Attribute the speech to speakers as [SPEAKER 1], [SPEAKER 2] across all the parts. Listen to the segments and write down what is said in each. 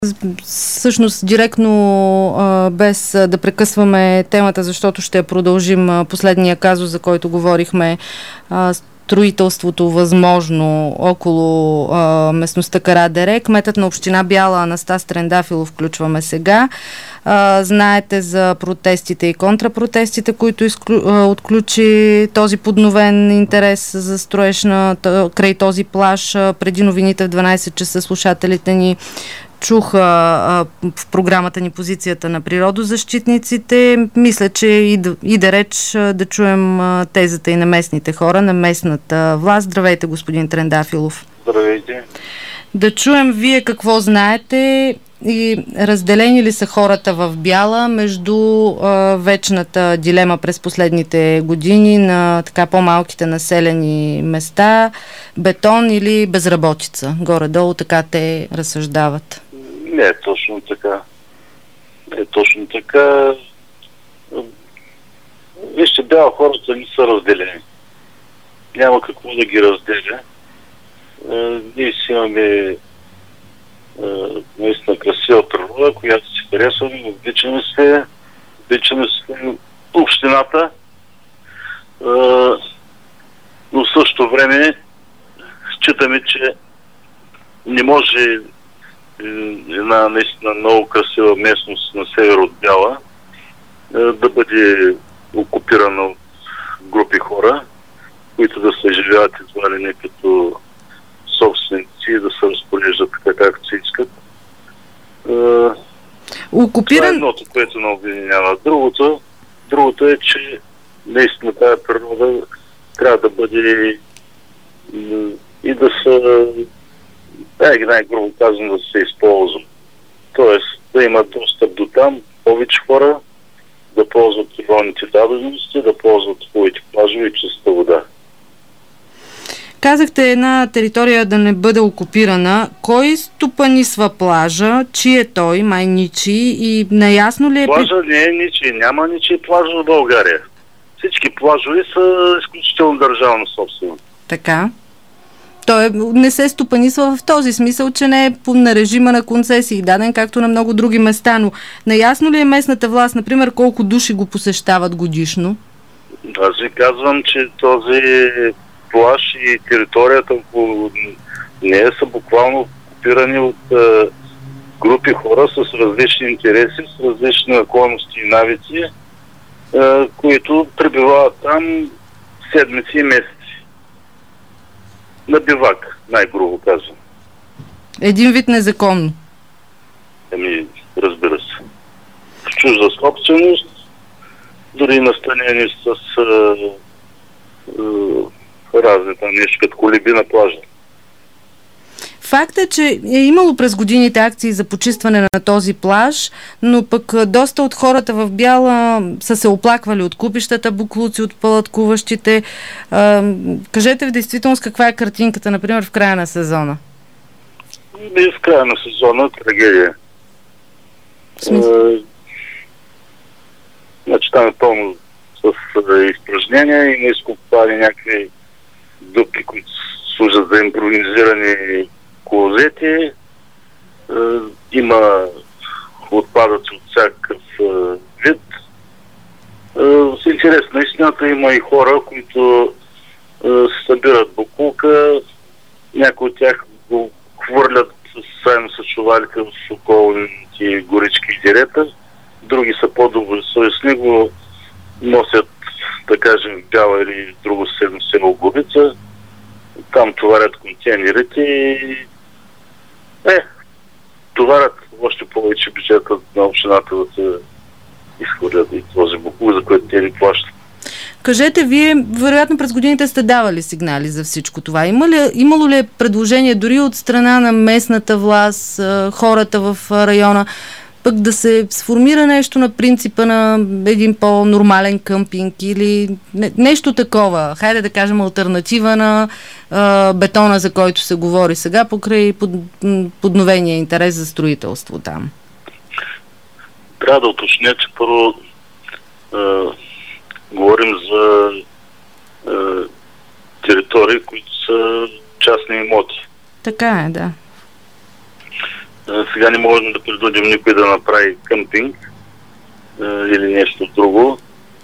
[SPEAKER 1] Всъщност директно, без да прекъсваме темата, защото ще продължим последния казус, за който говорихме, строителството възможно около местността Карадере. Кметът на община Бяла Анастас Трендафилов включваме сега. Знаете за протестите и контрапротестите, които отключи този подновен интерес за строеж край този плаж. Преди новините в 12 часа слушателите ни чуха в програмата ни позицията на природозащитниците. Мисля, че иде реч да чуем тезата и на местните хора, на местната власт. Здравейте, господин Трендафилов.
[SPEAKER 2] Здравейте.
[SPEAKER 1] Да чуем вие какво знаете и разделени ли са хората в Бяла между вечната дилема през последните години на така по-малките населени места, бетон или безработица? Горе-долу така те разсъждават.
[SPEAKER 2] Не е точно така. Не е точно така. Вижте, Бяла хората не са разделени. Няма какво да ги разделя. Ние си имаме наистина красива природа, която си харесваме, обичаме се общината, но в същото време считаме, че не може една наистина много красива местност на север от Бяла да бъде окупирана от групи хора, които да се живеят едва ли не като собственици и да се разпореждат така, както се искат. Това е едното, което не обединява. Другото е, че наистина тази природа трябва да бъде и да се, най-грубо казвам, да се използва. Тоест да има достъп до там, повече хора да ползват природните дадености, да ползват хубавите плажове и чиста вода.
[SPEAKER 1] Казахте една територия да не бъде окупирана. Кой стопанисва плажа? Чий е той? Май ничий? И наясно ли е...
[SPEAKER 2] Плажа не е ничий. Няма ничий плаж в България. Всички плажове са изключително държавна собственост.
[SPEAKER 1] Така. Той не се стопанисва в този смисъл, че не е на режима на концесии, даден както на много други места. Но наясно ли е местната власт, например, колко души го посещават годишно?
[SPEAKER 2] Аз ви казвам, че този плаж и територията около нея са буквално окупирани от групи хора с различни интереси, с различни наклонности и навици, които пребивават там седмици и месеци. На бивак, най-грубо казвам.
[SPEAKER 1] Един вид незаконно.
[SPEAKER 2] Разбира се. В чужда собственост, дори настанени с разни там нещо като колеби на плажа.
[SPEAKER 1] Факт е, че е имало през годините акции за почистване на този плаж, но пък доста от хората в Бяла са се оплаквали от купищата боклуци, от палаткуващите. Кажете в действителност каква е картинката, например, в края на сезона?
[SPEAKER 2] В края на сезона трагедия. Значи там е пълно с изпражнения и не изкопали някакви дупки, които служат за импровизирани клозети. Има отпадъци от всякакъв вид. С интерес на истината има и хора, които събират боклука. Някои от тях го хвърлят заедно с чувалите в околните горички и дерета. Други са по-добросъвестни, го носят, да кажем, в Бяла или в друго село Губица. Там товарят контейнерите и товарят още повече бюджета на общината да се изхвърлят и този боклук, за който те ни плащат.
[SPEAKER 1] Кажете, вие вероятно през годините сте давали сигнали за всичко това. Имало ли е предложение дори от страна на местната власт, хората в района, пък да се сформира нещо на принципа на един по-нормален къмпинг или нещо такова, хайде да кажем алтернатива на бетона, за който се говори сега, покрай подновения интерес за строителство там?
[SPEAKER 2] Трябва да уточня, че първо говорим за територии, които са частни имоти.
[SPEAKER 1] Така е, да.
[SPEAKER 2] Сега не можем да принудим никой да направи къмпинг или нещо друго.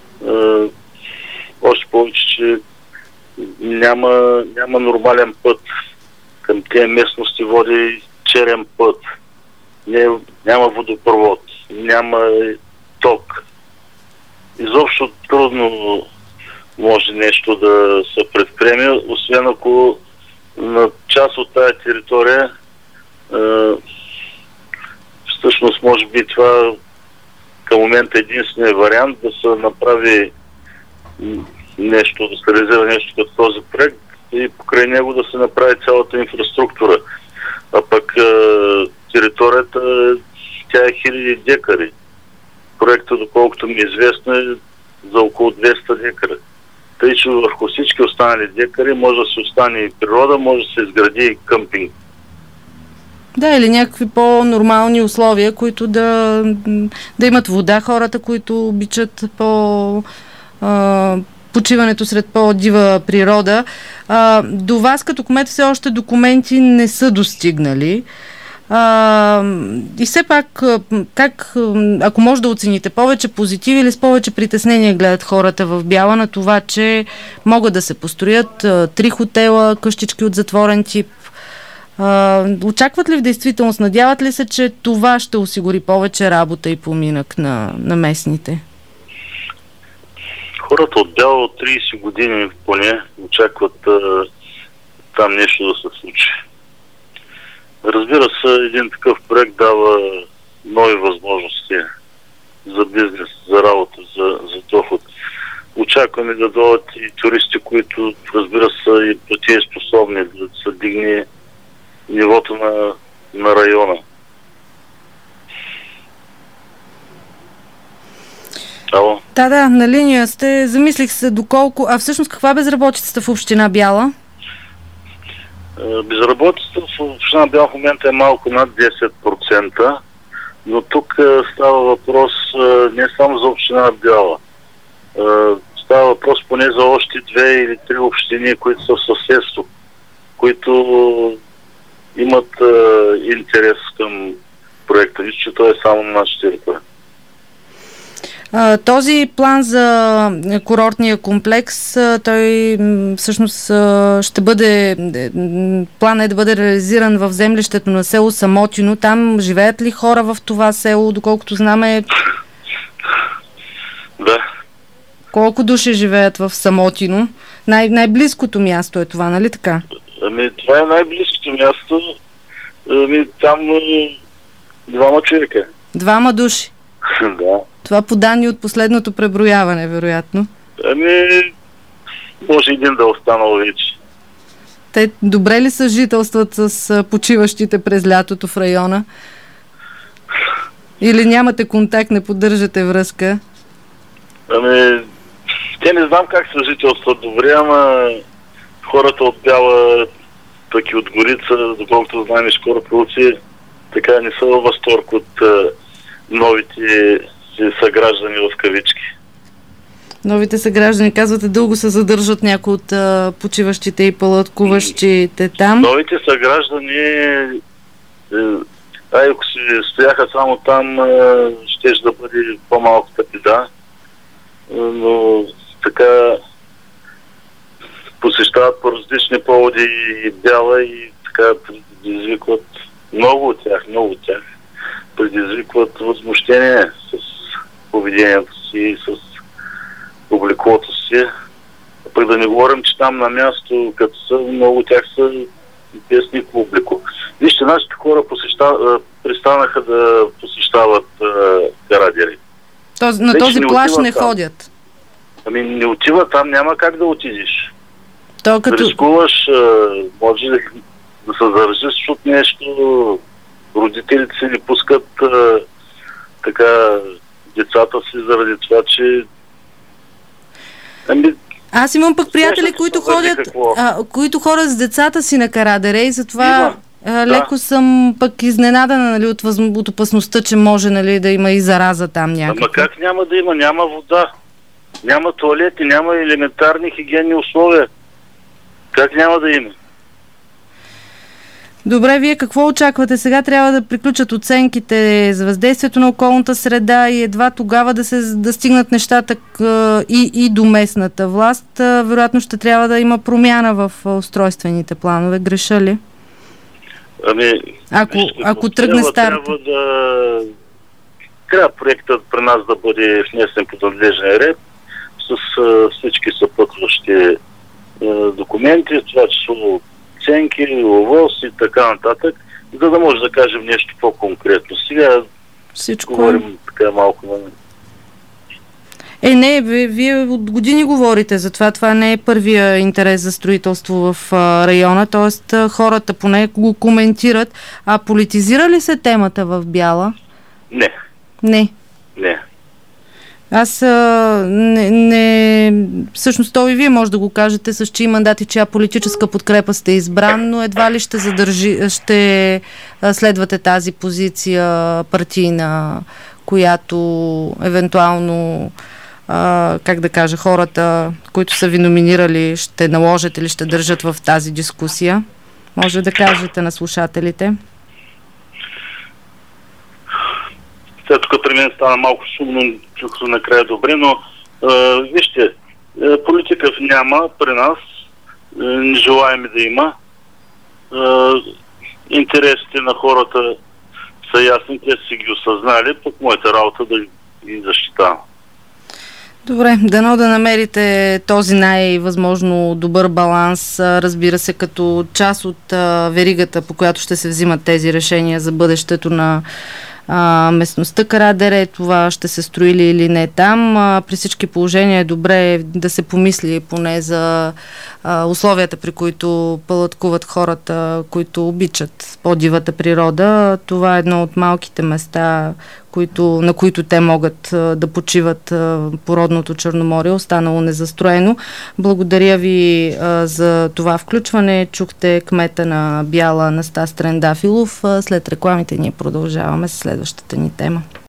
[SPEAKER 2] Още повече, че няма нормален път. Към тези местности води черен път. Няма водопровод, няма ток. Изобщо трудно може нещо да се предприеме, освен ако на част от тая територия всъщност може би това към момента единственият вариант да се направи нещо, да се реализира нещо като този проект и покрай него да се направи цялата инфраструктура. А пък територията, тя е хиляди декари. Проектът, доколкото ми е известно, е за около 200 декара. Тъй, че върху всички останали декари може да се остане и природа, може да се изгради и къмпинг.
[SPEAKER 1] Да, или някакви по-нормални условия, които да имат вода, хората, които обичат почиването сред по-дива природа. До вас като кмет все още документи не са достигнали. И все пак, ако може да оцените повече позитиви или с повече притеснения гледат хората в Бяла на това, че могат да се построят 3 хотела, къщички от затворен тип. Очакват ли в действителност, надяват ли се, че това ще осигури повече работа и поминък на местните?
[SPEAKER 2] Хората от Бяла от 30 години поне очакват там нещо да се случи. Разбира се, един такъв проект дава нови възможности за бизнес, за работа, за доход. Очакваме да дойдат и туристи, които, разбира се, и платежоспособни, да се дигне нивото на района. Ало?
[SPEAKER 1] Да, на линия сте. Замислих се доколко... А всъщност каква е безработицата в община Бяла?
[SPEAKER 2] Безработицата в община Бяла в момента е малко над 10%, но тук става въпрос не само за община Бяла. Става въпрос поне за още 2 или 3 общини, които са в съседство, които имат интерес към проекта. Виж, че той е само на нашата територия.
[SPEAKER 1] Този план за курортния комплекс, той всъщност ще бъде, план е да бъде реализиран в землището на село Самотино. Там живеят ли хора в това село, доколкото знаме?
[SPEAKER 2] Да.
[SPEAKER 1] Колко души живеят в Самотино? Най-близкото място е това, нали така?
[SPEAKER 2] Това е най-близкото място. Там 2 човека.
[SPEAKER 1] 2 души?
[SPEAKER 2] Да.
[SPEAKER 1] Това по данни от последното преброяване, вероятно.
[SPEAKER 2] Може един да е останал вече.
[SPEAKER 1] Те добре ли съжителстват с почиващите през лятото в района? Или нямате контакт, не поддържате връзка?
[SPEAKER 2] Те не знам как съжителстват добре, ама хората от Бяла, пък и от Горица, доколкото знаем скоро продукции, така не са във възторг от новите съграждани в кавички.
[SPEAKER 1] Новите съграждани, казвате, дълго се задържат някои от почиващите и палаткуващите там?
[SPEAKER 2] Новите съграждани, ако си стояха само там, щеше да бъде по-малката беда, но така посещават по различни поводи и Бяла и така предизвикват много от тях предизвикват възмущение с поведението си и с обликовото си. Пък да не говорим, че там на място, като са, много от тях са без никакво облико. Вижте, нашите хора престанаха да посещават Карадери.
[SPEAKER 1] На този плаж не ходят?
[SPEAKER 2] Не отива, там няма как да отидеш.
[SPEAKER 1] Като...
[SPEAKER 2] Рискуваш, може да се заразиш от нещо, родителите си не пускат така децата си заради това, че...
[SPEAKER 1] Аз имам пък приятели, които ходят с децата си на Карадере и затова леко съм пък изненадана, нали, от опасността, че може, нали, да има и зараза там някаква.
[SPEAKER 2] Ама как няма да има? Няма вода, няма тоалети, няма елементарни хигиенни условия. Как няма да има?
[SPEAKER 1] Добре, вие какво очаквате? Сега трябва да приключат оценките за въздействието на околната среда и едва тогава да стигнат нещата и до местната власт. Вероятно ще трябва да има промяна в устройствените планове. Греша ли? Ако тръгне старта.
[SPEAKER 2] Трябва проектът при нас да бъде внесен по надлежен ред с всички съпътващи документи, това число оценки, ОВОС и така нататък, за да може да кажем нещо по-конкретно. Сега
[SPEAKER 1] всичко
[SPEAKER 2] говорим така малко.
[SPEAKER 1] Не, вие от години говорите за това. Това не е първия интерес за строителство в района, т.е. хората поне го коментират. А политизира ли се темата в Бяла?
[SPEAKER 2] Не.
[SPEAKER 1] Не. Аз всъщност то и вие може да го кажете с чии мандати, чия политическа подкрепа сте избран, но едва ли ще следвате тази позиция партийна, която евентуално хората, които са ви номинирали, ще наложат или ще държат в тази дискусия. Може да кажете на слушателите.
[SPEAKER 2] Тук при мен стана малко шумно, чух накрая добре, но вижте, политика няма при нас, не желаем да има. Интересите на хората са ясни, те си ги осъзнали, пък моята работа да ги защитавам.
[SPEAKER 1] Добре, дано да намерите този най-възможно добър баланс, разбира се, като част от веригата, по която ще се взимат тези решения за бъдещето на местността Карадере, това ще се строи ли или не там. При всички положения е добре да се помисли поне за условията, при които палаткуват хората, които обичат по-дивата природа. Това е едно от малките места, на които те могат да почиват по родното Черноморие, останало незастроено. Благодаря ви за това включване. Чухте кмета на Бяла Анастас Трендафилов. След рекламите ние продължаваме с следващата ни тема.